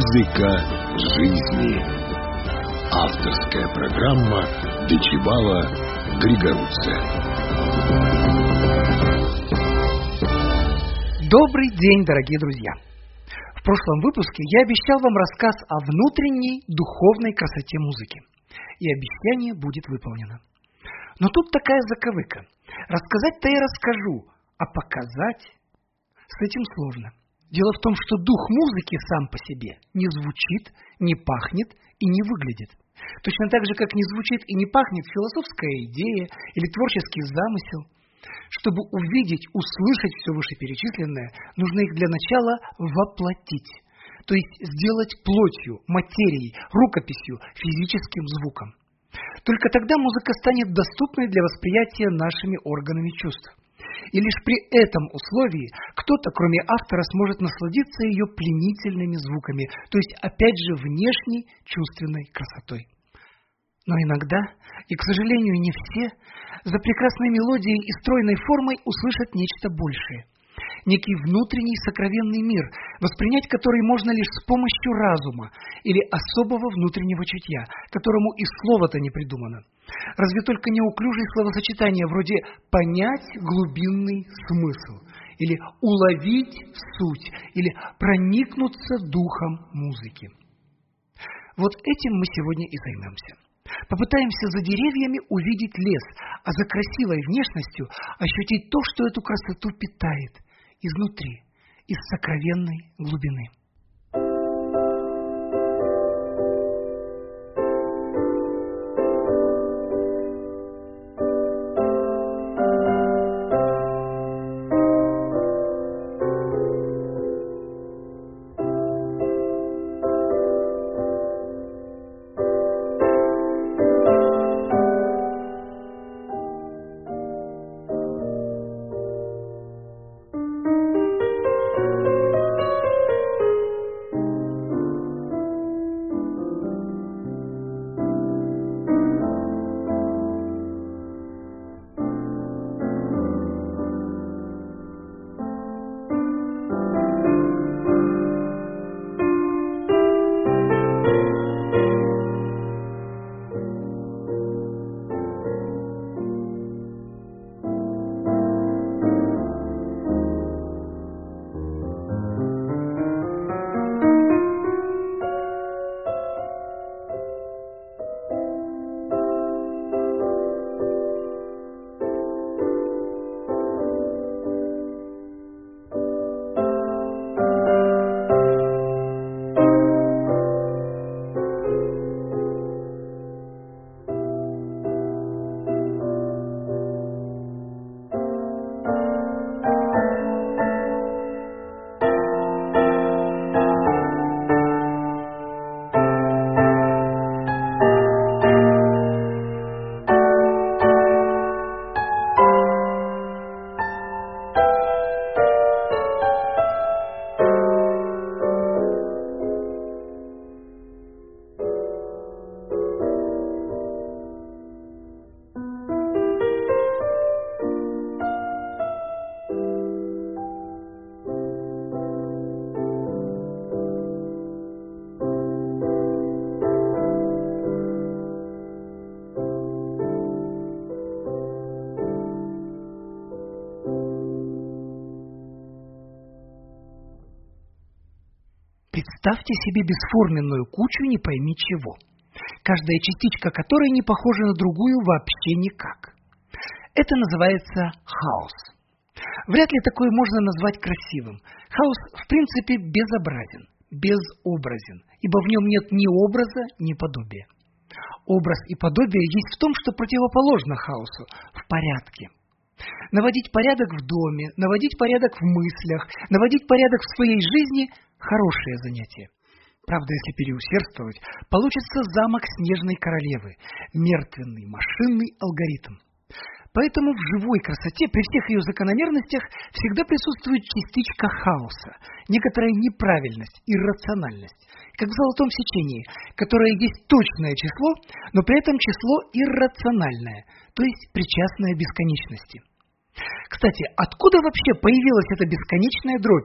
Музыка жизни. Авторская программа Дечибала Григоруца. Добрый день, дорогие друзья! В прошлом выпуске я обещал вам рассказ о внутренней духовной красоте музыки. И обещание будет выполнено. Но тут такая заковыка. Рассказать-то я расскажу, а показать с этим сложно. Дело в том, что дух музыки сам по себе не звучит, не пахнет и не выглядит. Точно так же, как не звучит и не пахнет философская идея или творческий замысел. Чтобы увидеть, услышать все вышеперечисленное, нужно их для начала воплотить. То есть сделать плотью, материей, рукописью, физическим звуком. Только тогда музыка станет доступной для восприятия нашими органами чувств. И лишь при этом условии кто-то, кроме автора, сможет насладиться ее пленительными звуками, то есть, опять же, внешней чувственной красотой. Но иногда, и, к сожалению, не все, за прекрасной мелодией и стройной формой услышат нечто большее. Некий внутренний сокровенный мир, воспринять который можно лишь с помощью разума или особого внутреннего чутья, которому и слова-то не придумано. Разве только неуклюжие словосочетания вроде «понять глубинный смысл» или «уловить суть» или «проникнуться духом музыки». Вот этим мы сегодня и займемся. Попытаемся за деревьями увидеть лес, а за красивой внешностью ощутить то, что эту красоту питает изнутри, из сокровенной глубины. Представьте себе бесформенную кучу не пойми чего, каждая частичка которой не похожа на другую вообще никак. Это называется хаос. Вряд ли такое можно назвать красивым. Хаос, в принципе, безобразен, безобразен, ибо в нем нет ни образа, ни подобия. Образ и подобие есть в том, что противоположно хаосу, в порядке. Наводить порядок в доме, наводить порядок в мыслях, наводить порядок в своей жизни – хорошее занятие. Правда, если переусердствовать, получится замок снежной королевы, мертвенный машинный алгоритм. Поэтому в живой красоте, при всех ее закономерностях, всегда присутствует частичка хаоса, некоторая неправильность, иррациональность, как в золотом сечении, которое есть точное число, но при этом число иррациональное, то есть причастное бесконечности. Кстати, откуда вообще появилась эта бесконечная дробь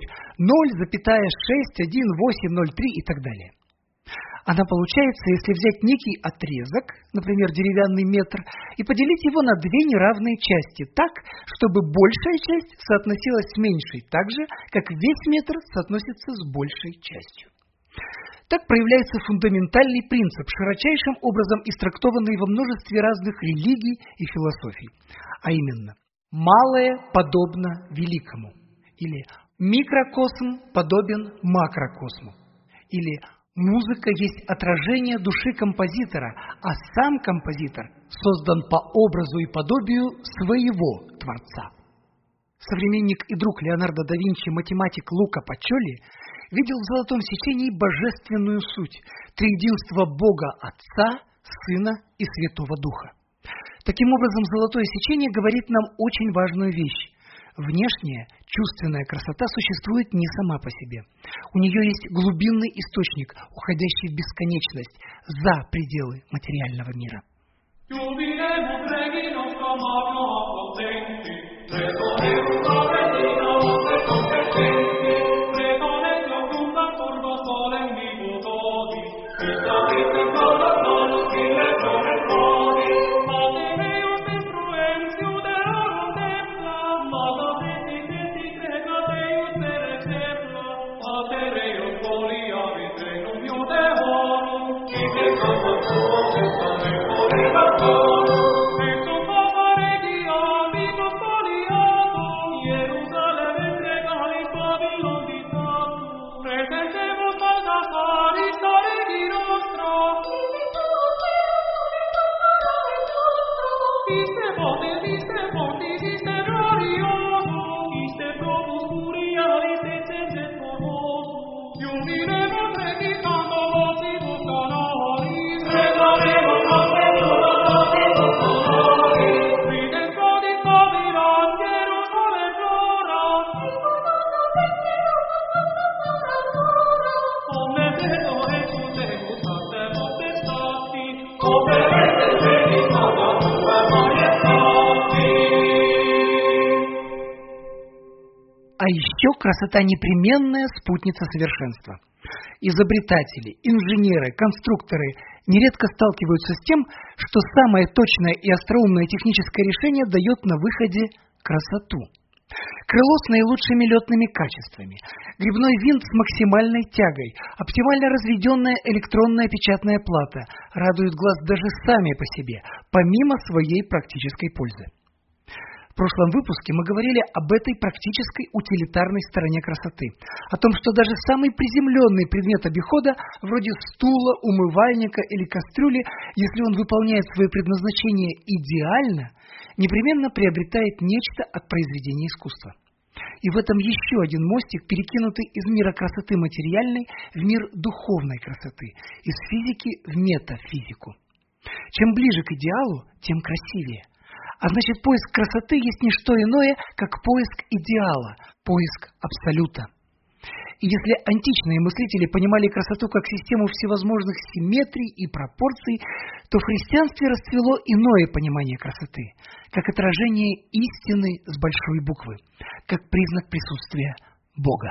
0,61803 и так далее? Она получается, если взять некий отрезок, например, деревянный метр, и поделить его на две неравные части так, чтобы большая часть соотносилась с меньшей, так же, как весь метр соотносится с большей частью. Так проявляется фундаментальный принцип, широчайшим образом истрактованный во множестве разных религий и философий, а именно «малое подобно великому» или «микрокосм подобен макрокосму» или «музыка есть отражение души композитора, а сам композитор создан по образу и подобию своего Творца». Современник и друг Леонардо да Винчи, математик Лука Пачоли, видел в золотом сечении божественную суть – триединство Бога Отца, Сына и Святого Духа. Таким образом, золотое сечение говорит нам очень важную вещь. Внешняя, чувственная красота существует не сама по себе. У нее есть глубинный источник, уходящий в бесконечность, за пределы материального мира. А еще красота – непременная спутница совершенства. Изобретатели, инженеры, конструкторы нередко сталкиваются с тем, что самое точное и остроумное техническое решение дает на выходе красоту. Крыло с наилучшими летными качествами, гребной винт с максимальной тягой, оптимально разведенная электронная печатная плата радуют глаз даже сами по себе, помимо своей практической пользы. В прошлом выпуске мы говорили об этой практической утилитарной стороне красоты, о том, что даже самый приземленный предмет обихода, вроде стула, умывальника или кастрюли, если он выполняет свое предназначение идеально, непременно приобретает нечто от произведения искусства. И в этом еще один мостик, перекинутый из мира красоты материальной в мир духовной красоты, из физики в метафизику. Чем ближе к идеалу, тем красивее. А значит, поиск красоты есть не что иное, как поиск идеала, поиск абсолюта. И если античные мыслители понимали красоту как систему всевозможных симметрий и пропорций, то в христианстве расцвело иное понимание красоты, как отражение истины с большой буквы, как признак присутствия Бога.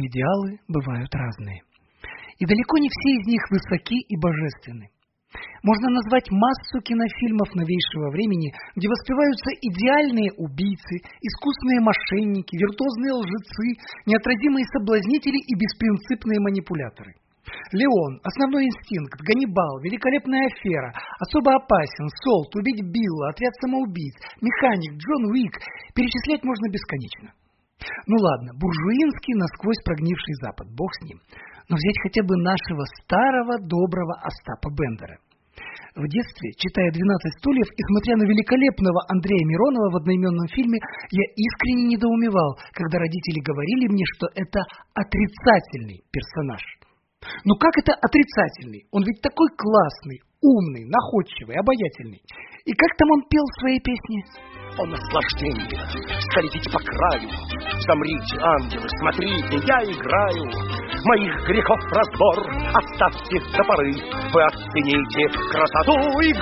идеалы бывают разные. И далеко не все из них высоки и божественны. Можно назвать массу кинофильмов новейшего времени, где воспеваются идеальные убийцы, искусные мошенники, виртуозные лжецы, неотразимые соблазнители и беспринципные манипуляторы. «Леон», «Основной инстинкт», «Ганнибал», «Великолепная афера», «Особо опасен», «Солт», «Убить Билла», «Отряд самоубийц», «Механик», «Джон Уик». Перечислять можно бесконечно. Ну ладно, буржуинский, насквозь прогнивший Запад, бог с ним. Но взять хотя бы нашего старого доброго Остапа Бендера. В детстве, читая «12 стульев» и смотря на великолепного Андрея Миронова в одноименном фильме, я искренне недоумевал, когда родители говорили мне, что это отрицательный персонаж. Ну как это отрицательный? Он ведь такой классный, умный, находчивый, обаятельный. И как там он пел в своей песне? О, наслаждение, скользите по краю, замрите, ангелы, смотрите, я играю. Моих грехов разбор оставьте до поры, вы оцените красоту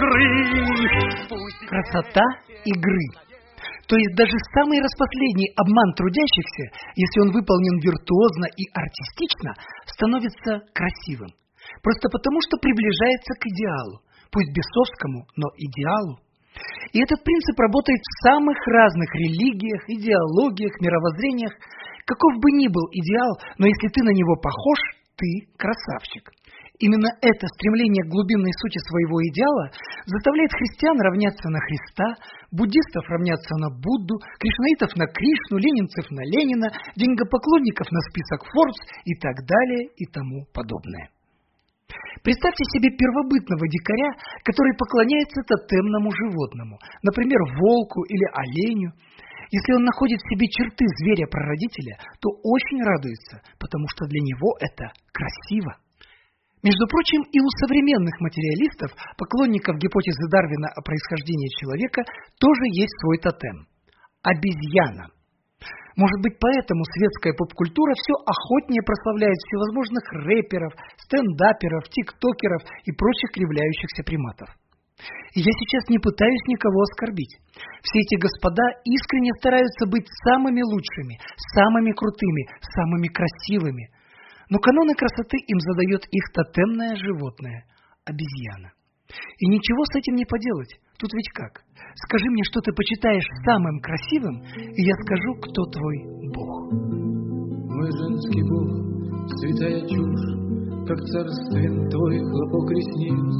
игры. Красота игры. То есть даже самый распоследний обман трудящихся, если он выполнен виртуозно и артистично, становится красивым. Просто потому, что приближается к идеалу. Пусть бесовскому, но идеалу. И этот принцип работает в самых разных религиях, идеологиях, мировоззрениях. Каков бы ни был идеал, но если ты на него похож, ты красавчик. Именно это стремление к глубинной сути своего идеала заставляет христиан равняться на Христа, буддистов равняться на Будду, кришнаитов на Кришну, ленинцев на Ленина, деньгопоклонников на список Forbes и так далее и тому подобное. Представьте себе первобытного дикаря, который поклоняется тотемному животному, например, волку или оленю. Если он находит в себе черты зверя-прародителя, то очень радуется, потому что для него это красиво. Между прочим, и у современных материалистов, поклонников гипотезы Дарвина о происхождении человека, тоже есть свой тотем – обезьяна. Может быть, поэтому светская поп-культура все охотнее прославляет всевозможных рэперов, стендаперов, тиктокеров и прочих кривляющихся приматов. И я сейчас не пытаюсь никого оскорбить. Все эти господа искренне стараются быть самыми лучшими, самыми крутыми, самыми красивыми. Но каноны красоты им задает их тотемное животное – обезьяна. И ничего с этим не поделать. Тут ведь как? Скажи мне, что ты почитаешь самым красивым, и я скажу, кто твой Бог. Мой женский Бог, святая чушь, как царствен твой хлопок ресниц.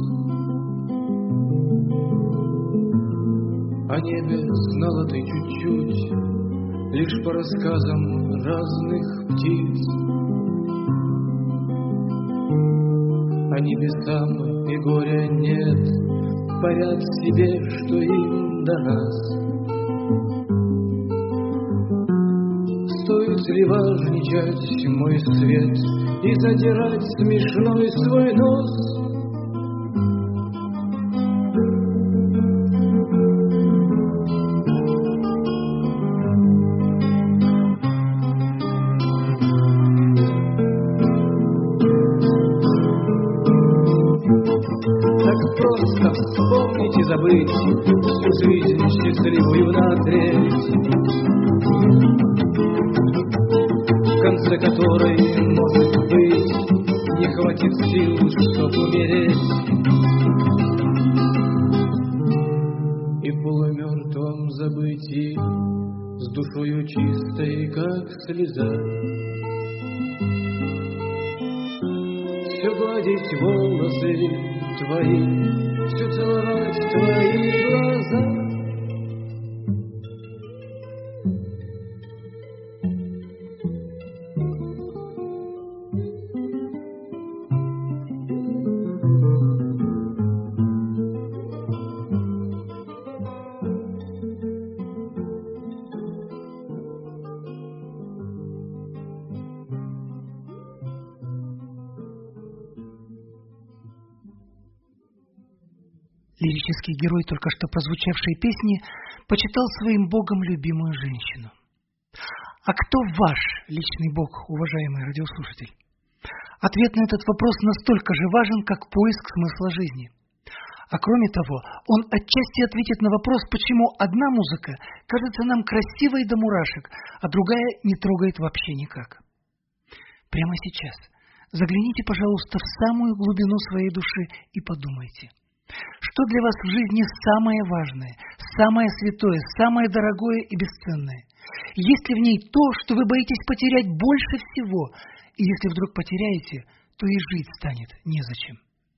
О небе знала ты чуть-чуть, лишь по рассказам разных птиц. А небесам и горя нет, парят себе, что им до нас. Стоит ли важничать мой свет и задирать смешной свой нос? Забыть всю жизнь счастливую на треть, в конце которой, может быть, не хватит сил, чтоб умереть. И в полумертвом забытии, с душою чистой, как слеза, все гладить волосы твои, все целовать твои глаза. Лирический герой только что прозвучавшей песни почитал своим богом любимую женщину. А кто ваш личный бог, уважаемый радиослушатель? Ответ на этот вопрос настолько же важен, как поиск смысла жизни. А кроме того, он отчасти ответит на вопрос, почему одна музыка кажется нам красивой до мурашек, а другая не трогает вообще никак. прямо сейчас загляните, пожалуйста, в самую глубину своей души и подумайте, что для вас в жизни самое важное, самое святое, самое дорогое и бесценное? Есть ли в ней то, что вы боитесь потерять больше всего? И если вдруг потеряете, то и жить станет незачем.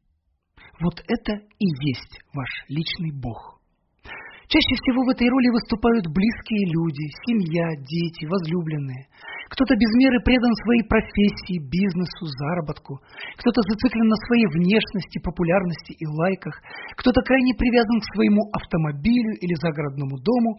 Вот это и есть ваш личный Бог. Чаще всего в этой роли выступают близкие люди, семья, дети, возлюбленные. Кто-то без меры предан своей профессии, бизнесу, заработку. Кто-то зациклен на своей внешности, популярности и лайках. Кто-то крайне привязан к своему автомобилю или загородному дому.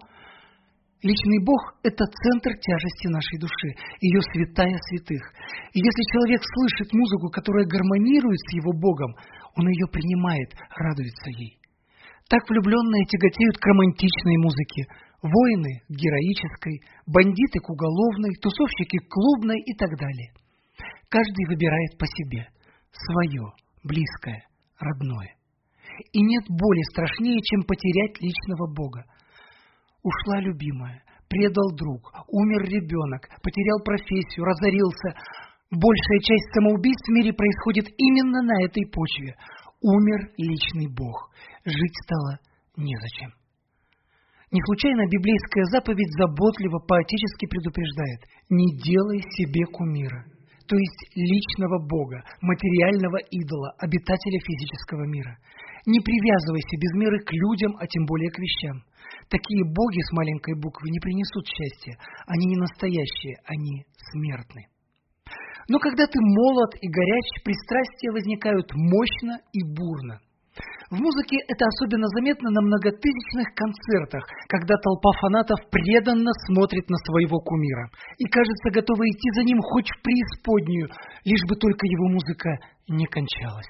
Личный Бог – это центр тяжести нашей души, ее святая святых. И если человек слышит музыку, которая гармонирует с его Богом, он ее принимает, радуется ей. Так влюбленные тяготеют к романтичной музыке, воины – к героической, бандиты – к уголовной, тусовщики – к клубной и так далее. Каждый выбирает по себе свое, близкое, родное. И нет боли страшнее, чем потерять личного Бога. Ушла любимая, предал друг, умер ребенок, потерял профессию, разорился. Большая часть самоубийств в мире происходит именно на этой почве. Умер личный Бог. Жить стало незачем. Не случайно библейская заповедь заботливо, поотечески предупреждает: не делай себе кумира, то есть личного Бога, материального идола, обитателя физического мира. Не привязывайся без меры к людям, а тем более к вещам. Такие боги с маленькой буквы не принесут счастья. Они не настоящие, они смертны. Но когда ты молод и горяч, пристрастия возникают мощно и бурно. В музыке это особенно заметно на многотысячных концертах, когда толпа фанатов преданно смотрит на своего кумира и, кажется, готова идти за ним хоть в преисподнюю, лишь бы только его музыка не кончалась.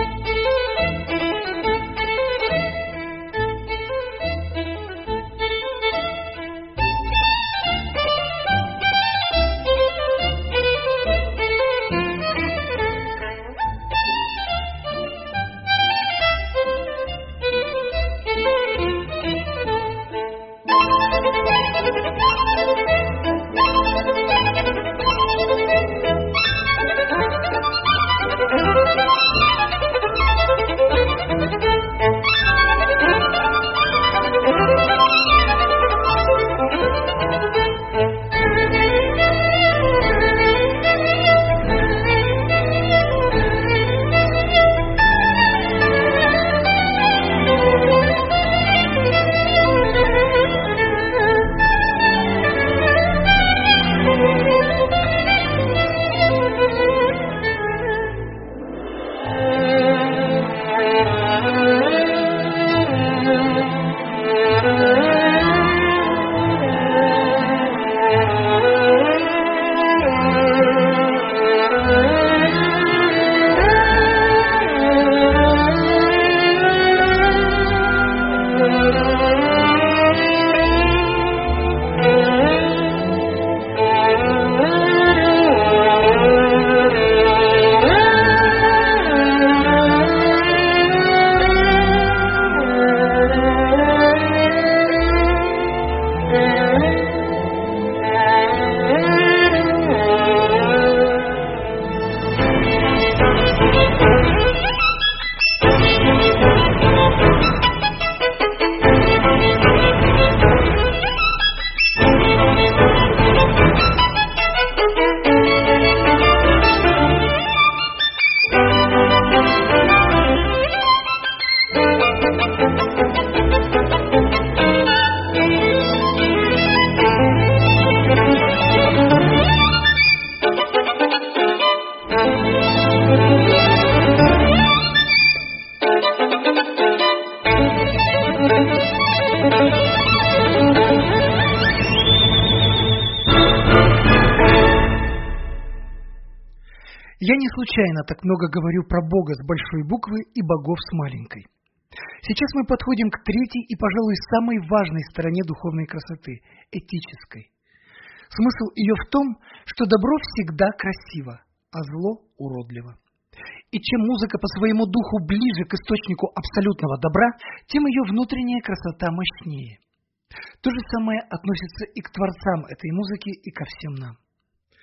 Я не случайно так много говорю про Бога с большой буквы и богов с маленькой. Сейчас мы подходим к третьей и, пожалуй, самой важной стороне духовной красоты – этической. Смысл ее в том, что добро всегда красиво, а зло уродливо. И чем музыка по своему духу ближе к источнику абсолютного добра, тем ее внутренняя красота мощнее. То же самое относится и к творцам этой музыки, и ко всем нам.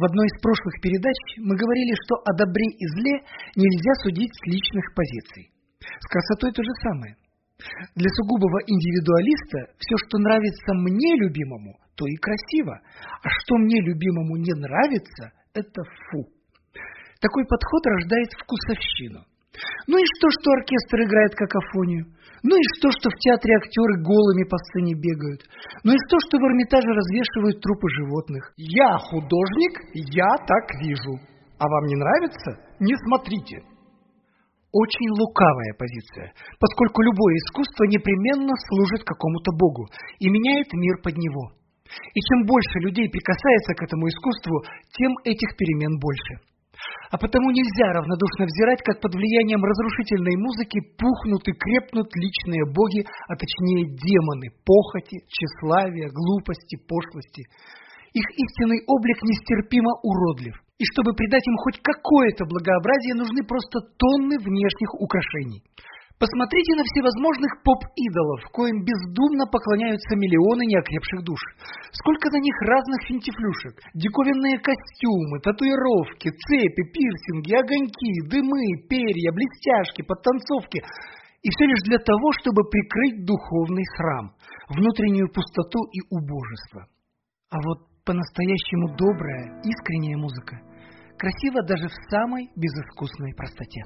В одной из прошлых передач мы говорили, что о добре и зле нельзя судить с личных позиций. С красотой то же самое. Для сугубого индивидуалиста все, что нравится мне любимому, то и красиво, а что мне любимому не нравится, это фу. Такой подход рождает вкусовщину. Ну и что оркестр играет какофонию? Ну и что в театре актеры голыми по сцене бегают? Ну и что в Эрмитаже развешивают трупы животных? Я художник, я так вижу. А вам не нравится? Не смотрите. Очень лукавая позиция, поскольку любое искусство непременно служит какому-то богу и меняет мир под него. И чем больше людей прикасается к этому искусству, тем этих перемен больше. А потому нельзя равнодушно взирать, как под влиянием разрушительной музыки пухнут и крепнут личные боги, а точнее демоны похоти, тщеславия, глупости, пошлости. Их истинный облик нестерпимо уродлив. И чтобы придать им хоть какое-то благообразие, нужны просто тонны внешних украшений. Посмотрите на всевозможных поп-идолов, коим бездумно поклоняются миллионы неокрепших душ. Сколько на них разных финтифлюшек, диковинные костюмы, татуировки, цепи, пирсинги, огоньки, дымы, перья, блестяшки, подтанцовки. И все лишь для того, чтобы прикрыть духовный храм, внутреннюю пустоту и убожество. А вот по-настоящему добрая, искренняя музыка красива даже в самой безыскусной простоте.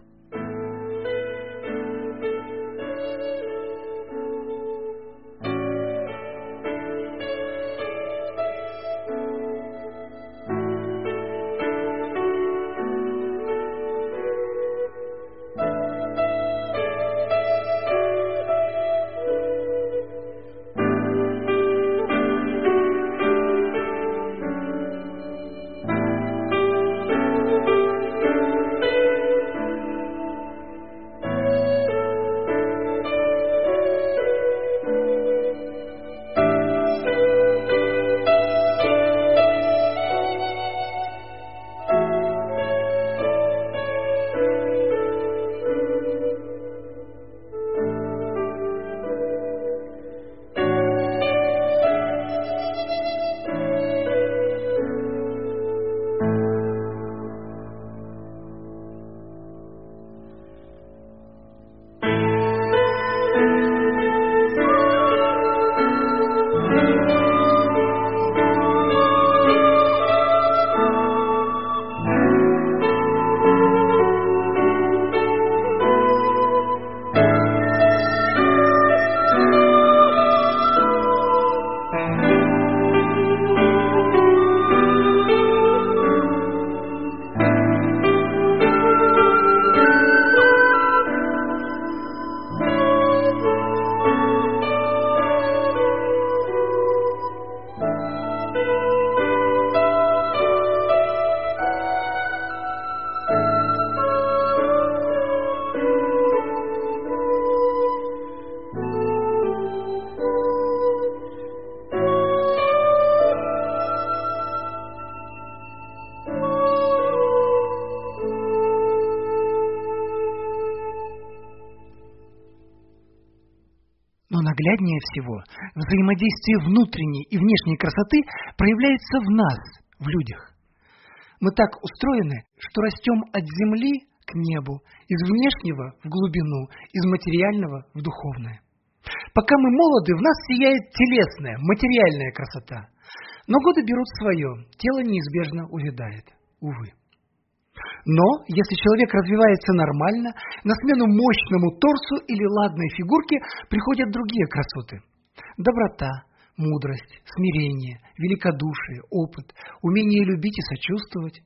Но нагляднее всего взаимодействие внутренней и внешней красоты проявляется в нас, в людях. Мы так устроены, что растем от земли к небу, из внешнего в глубину, из материального в духовное. Пока мы молоды, в нас сияет телесная, материальная красота. Но годы берут свое, тело неизбежно увядает, увы. Но, если человек развивается нормально, на смену мощному торсу или ладной фигурке приходят другие красоты. Доброта, мудрость, смирение, великодушие, опыт, умение любить и сочувствовать.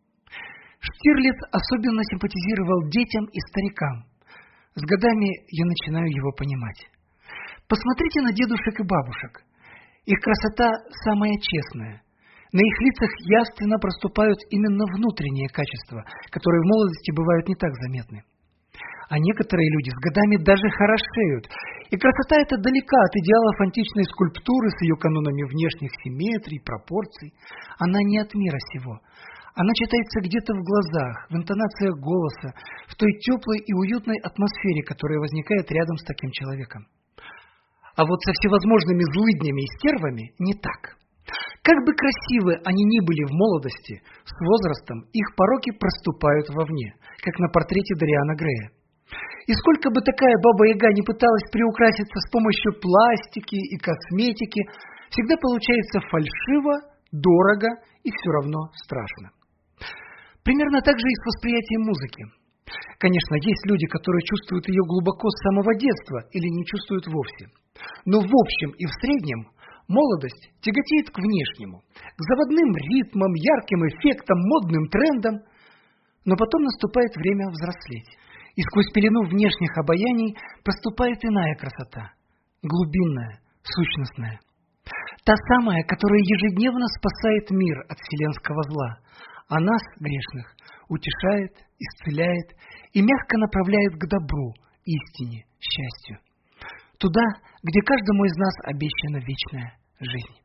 Штирлиц особенно симпатизировал детям и старикам. С годами я начинаю его понимать. Посмотрите на дедушек и бабушек. Их красота самая честная. На их лицах явственно проступают именно внутренние качества, которые в молодости бывают не так заметны. А некоторые люди с годами даже хорошеют. И красота эта далека от идеалов античной скульптуры с ее канонами внешних симметрий, пропорций. Она не от мира сего. Она читается где-то в глазах, в интонациях голоса, в той теплой и уютной атмосфере, которая возникает рядом с таким человеком. А вот со всевозможными злыднями и стервами не так. Как бы красивы они ни были в молодости, с возрастом их пороки проступают вовне, как на портрете Дориана Грея. И сколько бы такая Баба-Яга не пыталась приукраситься с помощью пластики и косметики, всегда получается фальшиво, дорого и все равно страшно. Примерно так же и с восприятием музыки. Конечно, есть люди, которые чувствуют ее глубоко с самого детства или не чувствуют вовсе. Но в общем и в среднем молодость тяготеет к внешнему, к заводным ритмам, ярким эффектам, модным трендам. Но потом наступает время взрослеть. И сквозь пелену внешних обаяний проступает иная красота, глубинная, сущностная. Та самая, которая ежедневно спасает мир от вселенского зла, а нас, грешных, утешает, исцеляет и мягко направляет к добру, истине, счастью. Туда, где каждому из нас обещана вечная жизнь.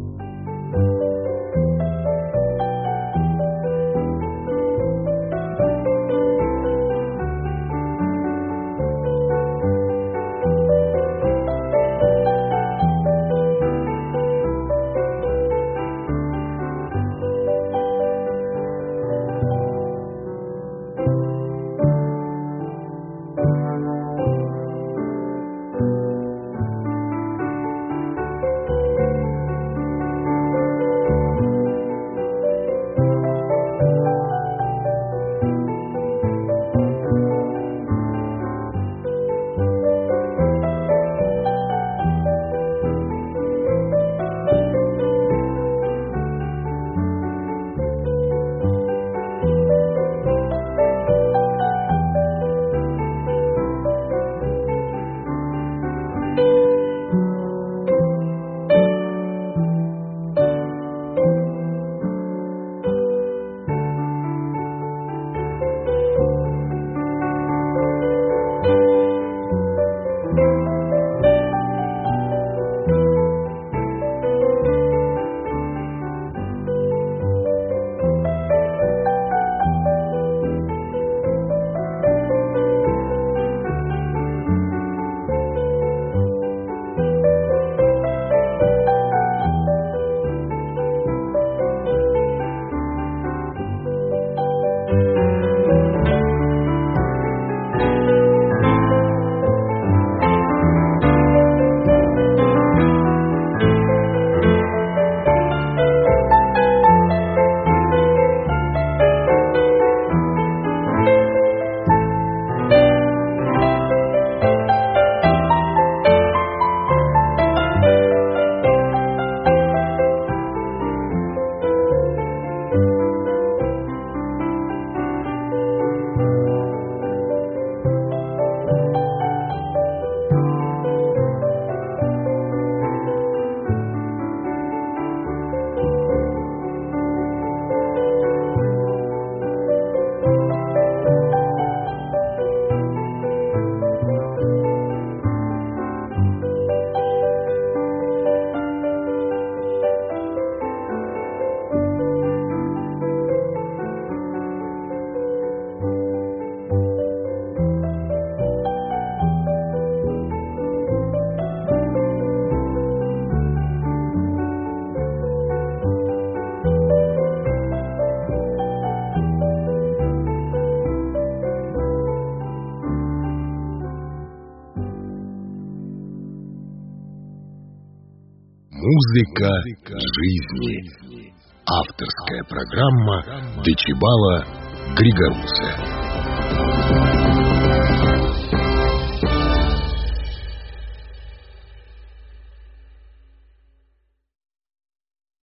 Музыка жизни. Авторская программа Дечибала Григорутсе.